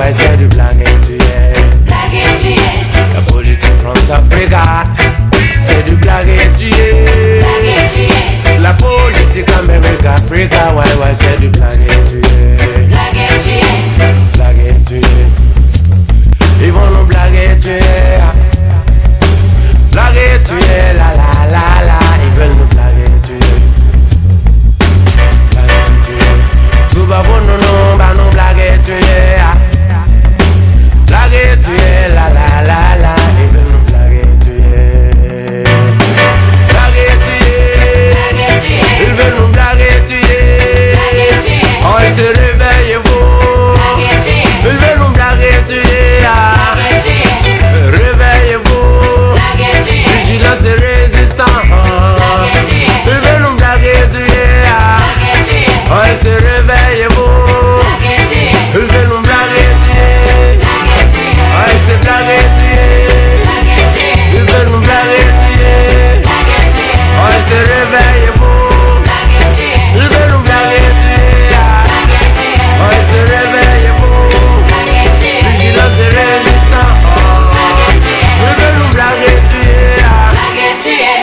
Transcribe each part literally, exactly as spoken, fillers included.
ouais, c'est du blague et tu es. Blague et tu es. La politique France-Africa, c'est du blague et tu es. Blague et tu es. La politique Amérique-Africa, ouais, ouais, c'est du blague et tu es. Blague et tu es. Blague et tu es. Ils vont nous blaguer et tu es. Blague et tu es, la la la la. Ils veulent nous blaguer et tu es. Blague et tu es. Tout va bon, non, non, bah nous blague et tu es. Blague et tu es, la la la la. Ils veulent nous blaguer et tu es. Blague et tu es. Blague et tu es. Ils veulent nous blaguer et tu es. Blague et tu es. Oh, ils se réveillent, vous. Blague et tu es. Ils veulent nous blaguer et tu es. Blague et tu es. Réveillez-vous. Blague et tu es. Vigilance et résistance. Blague et tu es. Ils veulent nous blaguer et tu es. Blague et tu es. Oh, ils se réveillez-vous. Blague et tu es. Ils veulent nous blaguer et tu es. Blague et tu es. Oh, ils se blaguer et tu es. Blague et tu es. Ils veulent nous blaguer et tu es. Blague et tu es. Oh, ils se réveillez-vous. Blague et tu es. Ils veulent nous blaguer et tu es. Blague et tu es. Oh, ils se réveillez-vous. Blague et tu es. Vigilance et résistance. Blague et tu es. Ils veulent nous blaguer et tu es. Blague et tu es.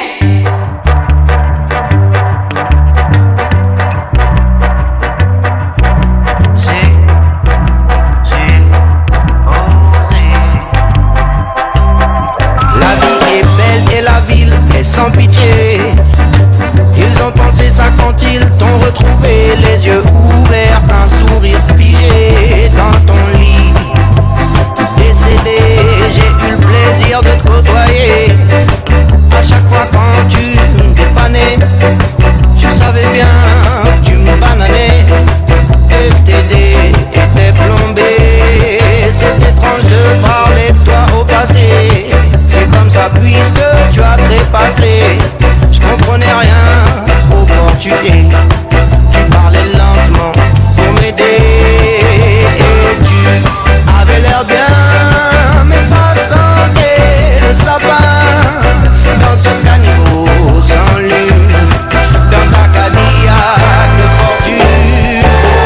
La vie est belle et la ville est sans pitié. Ils ont pensé ça quand ils t'ont retrouvé, les yeux ouverts, un sourire figé dans ton lit. Décédé, j'ai eu le plaisir de te côtoyer. À chaque fois quand tu me dépannais, je savais bien que tu me bananais et que tes dés étaient plombés. C'est étrange de parler de toi au passé. C'est comme ça puisque tu as trépassé. Je comprenais rien au portugais. Tu parlais lentement pour m'aider. Et tu avais l'air bien, mais ça sentait le sapin. Dans ce caniveau sans lune, dans ta Cadillac de fortune.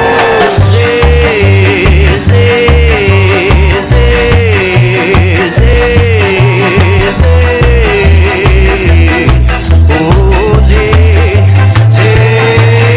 Zé, zé, zé, zé, zé. Oh, zé, zé.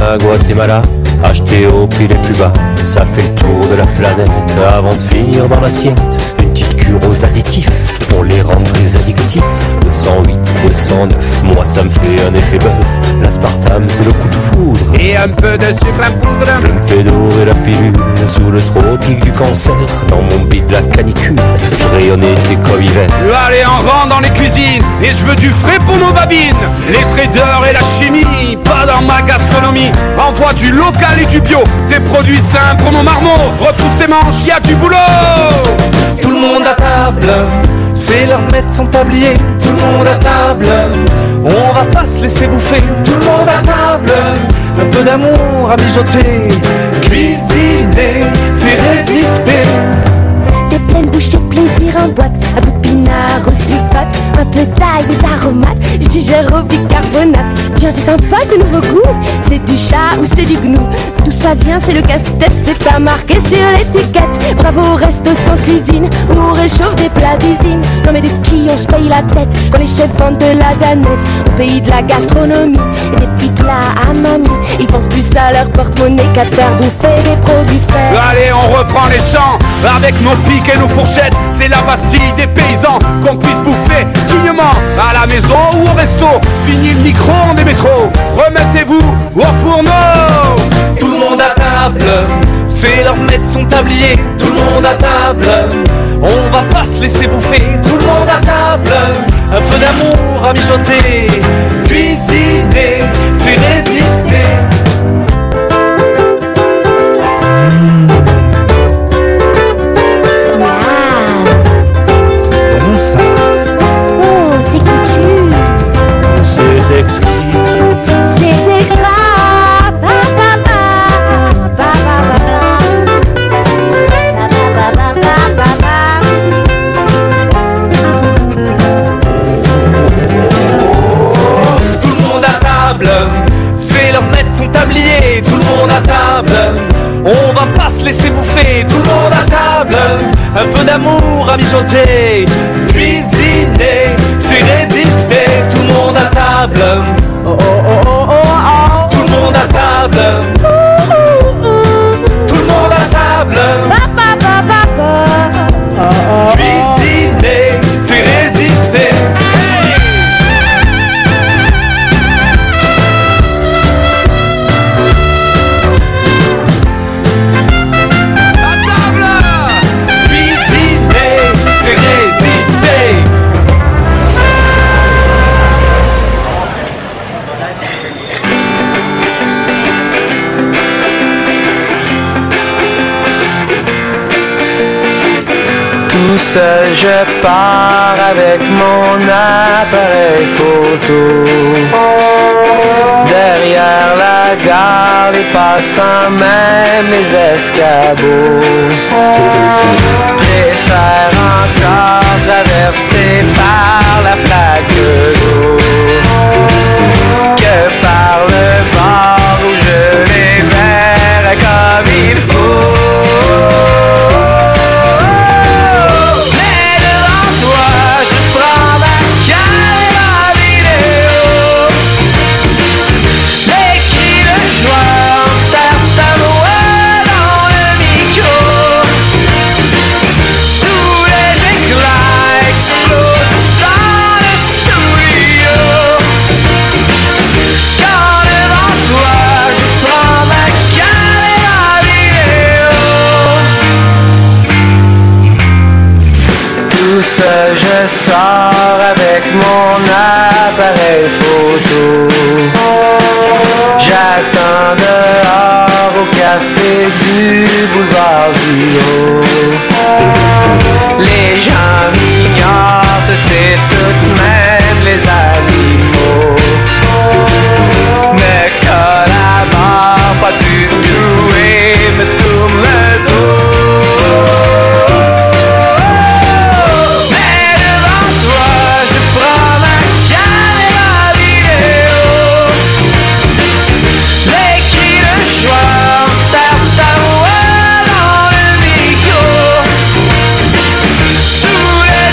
à Guatemala, acheté au prix les plus bas. Ça fait le tour de la planète avant de finir dans l'assiette. Une petite cure aux additifs pour les rendre très addictifs. Deux cent huit, deux cent neuf, moi ça me fait un effet bœuf. L'aspartame c'est le coup de foudre. Et un peu de sucre à poudre. Je me fais dorer la pilule sous le tropique du cancer. Dans mon bide de la canicule, je rayonne été comme hiver. Allez, on rentre dans les cuisines et je veux du frais pour nos babines. Les traders et la chimie, pas dans ma gastronomie. Envoie du local et du bio, des produits sains pour nos marmots. Repousse tes manches, y a du boulot. Tout le monde à table, c'est l'heure de mettre son tablier. Tout le monde à table, on va pas se laisser bouffer. Tout le monde à table, un peu d'amour à mijoter. Cuisiner, c'est résister. Des pleines bouchées de plaisir en boîte, un bout de pinard au sulfate, un peu d'ail et d'aromates, je digère au bicarbonate. Tiens, c'est sympa ce nouveau goût, c'est du chat ou c'est du gnou. D'où ça vient, c'est le casse-tête, c'est pas marqué sur l'étiquette. Bravo au resto sans cuisine, où on réchauffe des plats d'usine. Non mais de qui on se paye la tête, quand les chefs vendent de la danette. Au pays de la gastronomie, et des petits plats à mamie. Ils pensent plus à leur porte-monnaie qu'à te faire bouffer des produits frais. Allez, on reprend les champs avec nos pics et nos fourchettes. C'est la Bastille des paysans, qu'on puisse bouffer dignement à la maison ou au resto. Fini le micro-ondes des métros, remettez-vous au fourneau. Tout le monde à table, c'est l'heure de mettre son tablier. Tout le monde à table, on va pas se laisser bouffer. Tout le monde à table, un peu d'amour à mijoter. Cuisiner, c'est résister. Oh, c'est couture, C'est exquis. c'est extra. Ba, ba, ba, ba, ba, ba, ba, ba, ba, ba, ba. Tout le monde à table, c'est leur mettre son tablier. Tout le monde à table, on va pas se laisser bouffer. Tout le monde à table, un peu d'amour à mijoter. Cuisiner, c'est résister. Tout le monde à table, oh oh oh oh oh oh. Tout le monde à table, tout le monde à table. Ba, ba, ba, ba, ba. Cuisiner, c'est résister. À table. Cuisiner, c'est résister. Tout seul je pars avec mon appareil photo. Derrière la gare, les passants, même les escabeaux préfèrent encore traverser par la flaque d'eau que par le bord où je les verrai comme il faut. Je sors avec mon appareil photo. J'attends dehors au café du boulevard du Haut. Les gens m'ignorent, c'est tout de même les animaux. Ne collaborent pas du tout et me tournent le dos. Tous les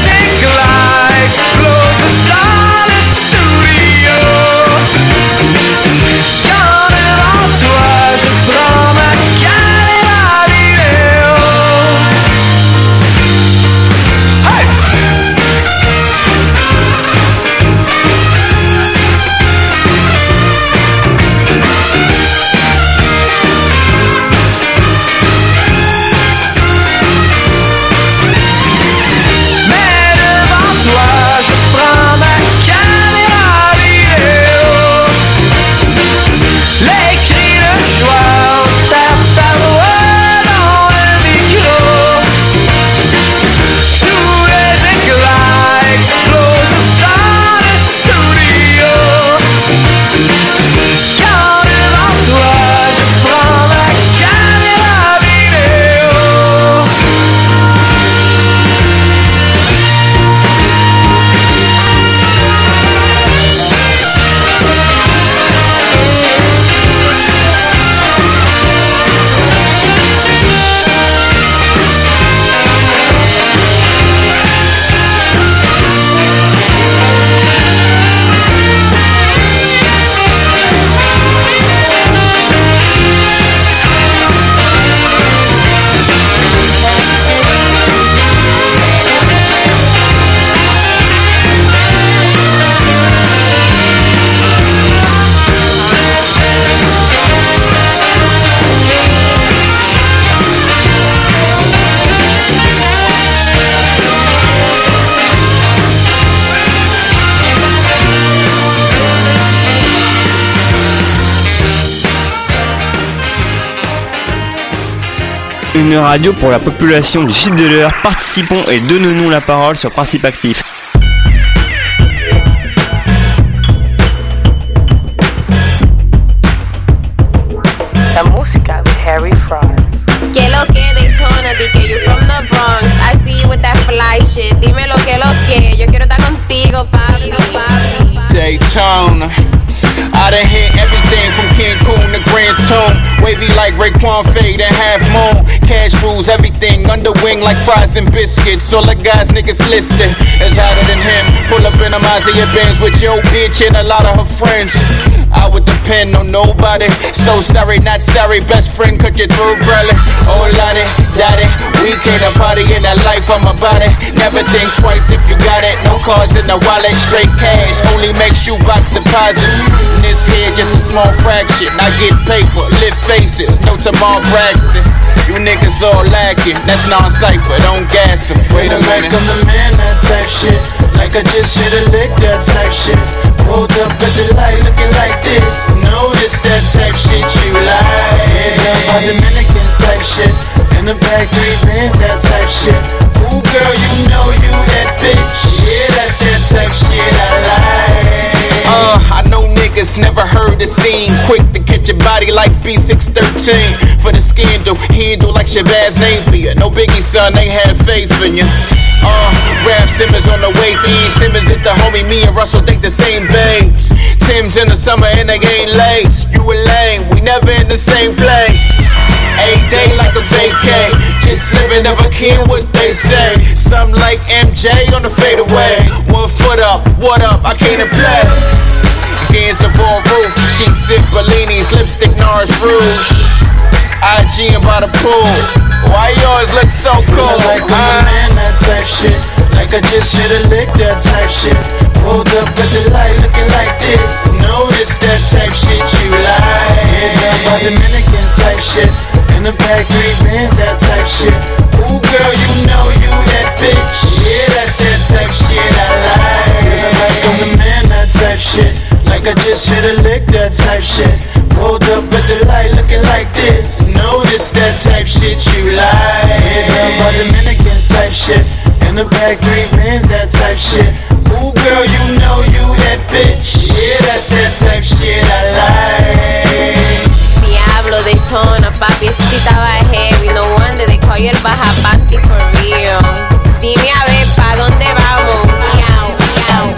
une radio pour la population du sud de l'Eure. Participons et donnons-nous la parole sur Principe Actif. La música de Harry Fraud. Que lo que Daytona, di que you from the Bronx. I see you with that fly shit. Dime lo que lo que. Yo quiero estar contigo, papi, papi. Daytona. I done hit everything from Cancun to Grand's Tomb. Wavy like Raekwon Fade and Half Moon. Cash rules everything, underwing like fries and biscuits. All the guys niggas listed is hotter than him. Pull up in a Mazda Benz with your bitch and a lot of her friends. I would depend on nobody. So sorry, not sorry. Best friend cut you through, brother. Oh, lottie, daddy. We came to party in that life on my body. Never think twice if you got it. No cards in the wallet, straight cash. Only make shoebox deposits. This here just a small fraction. I get paper, lit faces, no Tamar Braxton. You niggas all lacking, that's non-cypher, don't gas em. Wait a minute. I'm the man, that type shit. Like I just hit a lick, that type shit. Pulled up at the light looking like this. Notice that type shit you like. Head down by Dominicans type shit. In the back, three bands, that type shit. Ooh girl, you know you that bitch. Yeah, that's that type shit I like. Uh, I know niggas never heard the scene. Quick to catch your body like B six thirteen. For the scandal, handle like Shabazz Napier. No Biggie son, they had faith in you. Uh, Raph Simmons on the waist. Ian Simmons is the homie, me and Russell think the same babes. Tim's in the summer and they ain't late. You a lame, we never in the same place. A day like a vacay. Just living, never care what they say. Some like M J on the fadeaway. One foot up, what up, I came to play. Hands up on roof, she sip Bellinis, lipstick Nars Rouge. I G and by the pool. Why yours look so cool? Like I'm a man, that type shit. Like I just hit a lick, that type shit. Pulled up at the light looking like this. Notice that type shit you like. Head down by Dominicans type shit. In the back, three bands, that type shit. Ooh girl, you know you that bitch. Yeah, that's that type shit I like. Feeling like I'm the man, that type shit. Like I just hit a lick, that type shit. Pulled up at the light looking like this. Notice that type shit you like. Head down by Dominicans type shit. In the back, three bands, that type shit. Ooh girl, you know you that bitch. Yeah, that's that type shit I like. Diablo, Daytona, papi, ese sí estaba heavy. No wonder they call you el baja panty for real. Dime a ver, ¿pa' dónde vamos? Miau, miau.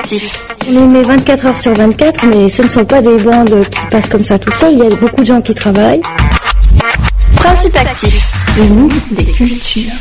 Actif. On les met vingt-quatre heures sur vingt-quatre, mais ce ne sont pas des bandes qui passent comme ça tout seul. Il y a beaucoup de gens qui travaillent. Principe Actif, le mix des cultures.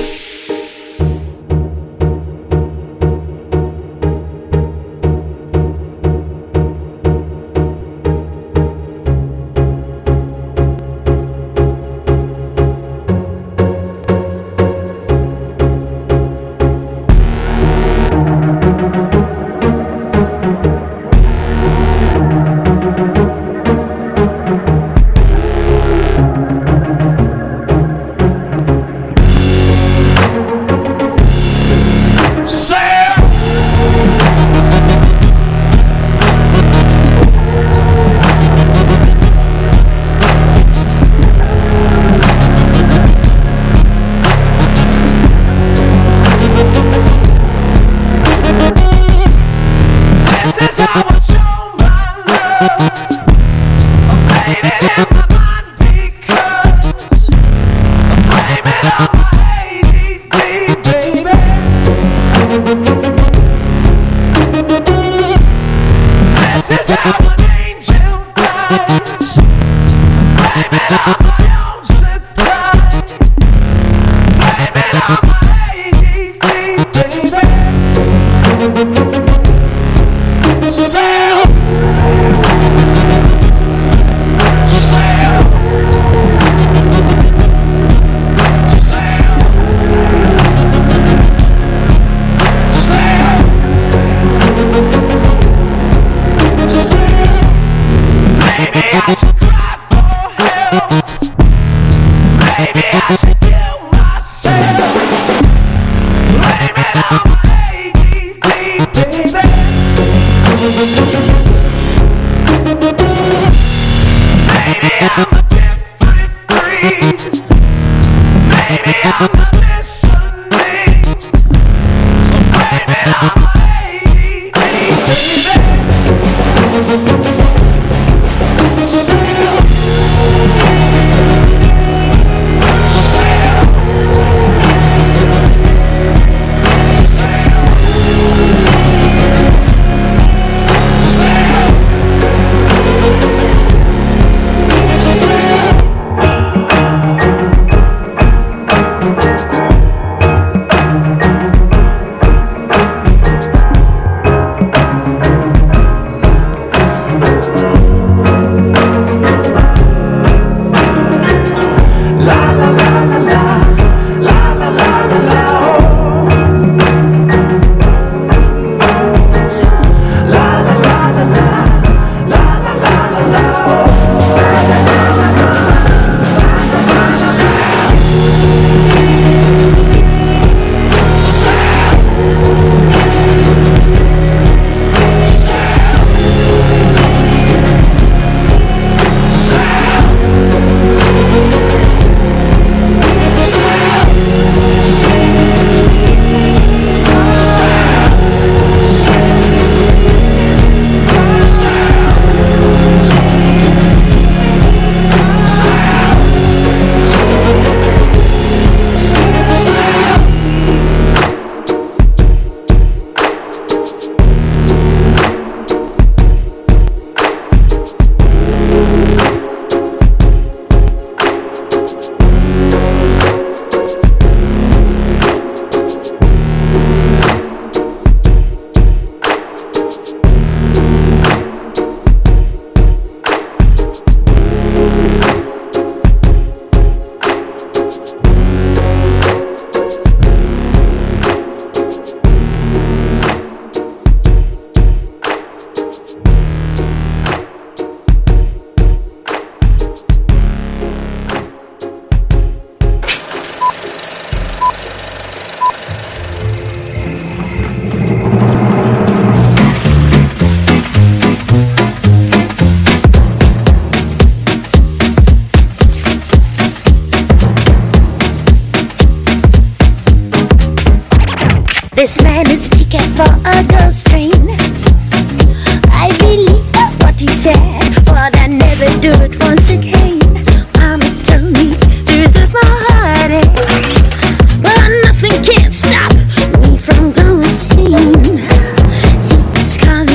This man is a ticket for a girl's train. I believe what he said, but I never do it once again. Mama told me this is my heartache, but nothing can stop me from going insane. He was calling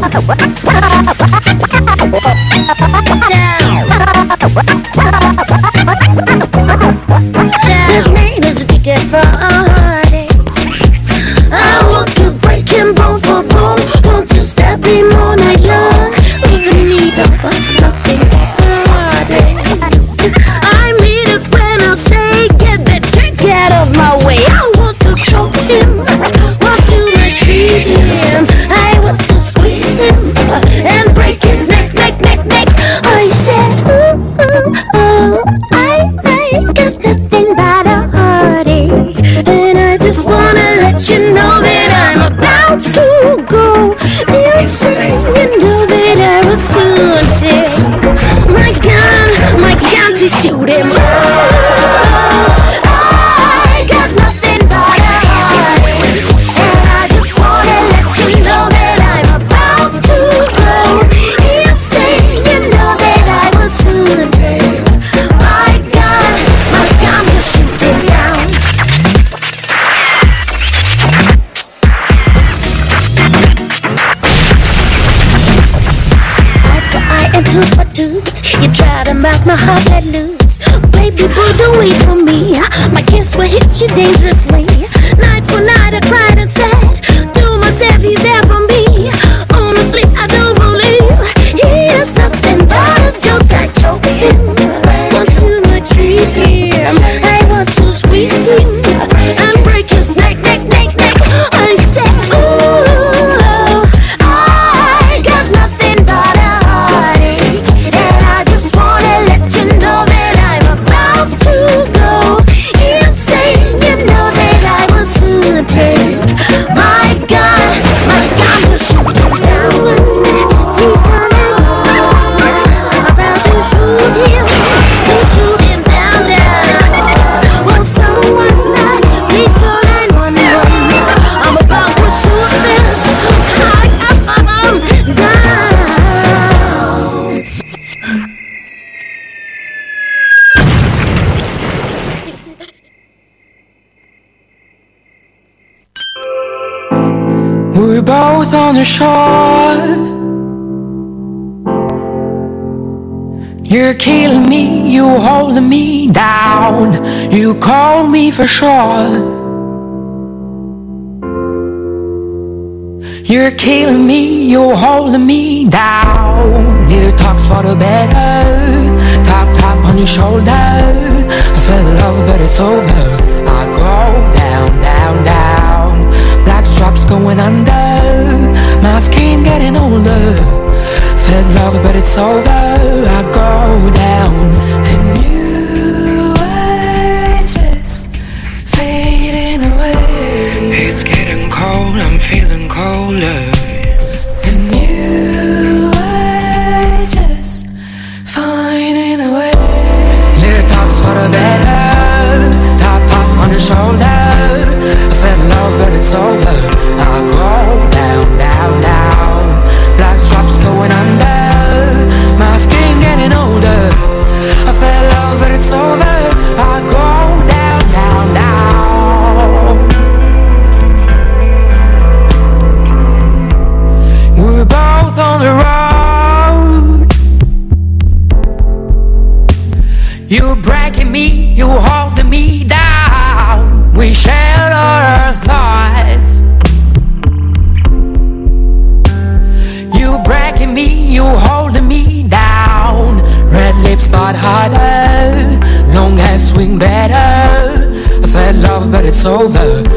His name is a ticket for a heartache. I want to break him bone for bone. Want to stab him all night long. Even need a nothing for heartaches. I mean it when I say get that drink out of my way. I want to choke him. Want to retreat him. I want to squeeze him and break his neck, neck, neck, neck. I said, ooh, ooh, ooh. I, I got nothing but a heartache. And I just wanna let you know that I'm about to go. Yes, you know that I will soon take my gun, my gun to shoot him. Oh, I got nothing but a heartache. And I just wanna let you know that I'm about to go. Yes, you know that I will soon take my gun, my gun to shoot him down. And tooth for tooth, you try to knock my heart let loose. Baby boo, don't wait for me. My kiss will hit you dangerously. Night for night I cried and said to myself, he's there for me. Honestly, I don't believe he is nothing but a joke. I choke him, want to retreat him. I want to squeeze him and break his neck, neck, neck, neck. I said, ooh, I got nothing but a heartache. And I just wanna let you know that I'm about to go. Insane, you know that I will soon take my gun, my gun to shoot him down. He's coming on, about to shoot him, to shoot him down, down. Will someone please call nine one one? I'm about to shoot this, I'm down. We're both on the shore. You're killing me, you holding me down. You call me for sure. You're killing me, you're holding me down. Little talks for the better. Tap, tap on your shoulder. I feel the love, but it's over. I go down, down, down. Black stripes going under. My skin getting older. Felt love, but it's over. I go down. And you are just fading away. It's getting cold, I'm feeling colder. And you are just finding a way. Little talks for the better. Tap, tap on the shoulder. I felt love, but it's over. I go down, down, down. Black stripes going under. My skin getting older. I felt love, but it's over. I go down, down, down. We're both on the road. You're breaking me, you're holding me down. We share our thoughts. You breaking me, you holding me down. Red lips but harder. Long hair swing better. I felt love but it's over.